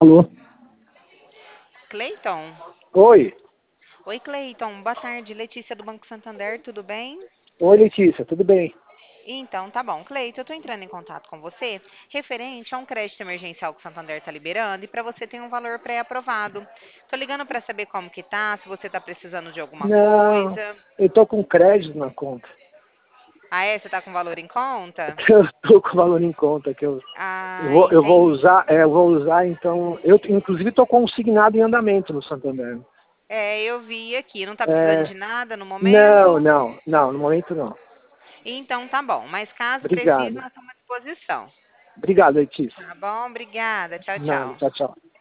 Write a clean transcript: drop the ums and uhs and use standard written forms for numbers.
Alô? Cleiton? Oi. Oi, Cleiton. Boa tarde. Letícia do Banco Santander, tudo bem? Oi, Letícia, tudo bem? Então, tá bom. Cleiton, eu tô entrando em contato com você referente a um crédito emergencial que o Santander tá liberando e para você tem um valor pré-aprovado. Tô ligando para saber como que tá, se você tá precisando de alguma Não, coisa. eu tô com crédito na conta. Ah, é? Você tá com valor em conta? Eu tô com o valor em conta que Ah, eu vou entendi. usar, eu vou usar então. Eu inclusive tô consignado em andamento no Santander. É, eu vi aqui. Não tá precisando É, de nada no não, momento? não, não, no momento não. Então, tá bom. Mas caso precise, Obrigado. nós estamos à disposição. Obrigado, Letícia. Tá bom? Obrigada. Tchau, Nada, tchau. tchau, tchau.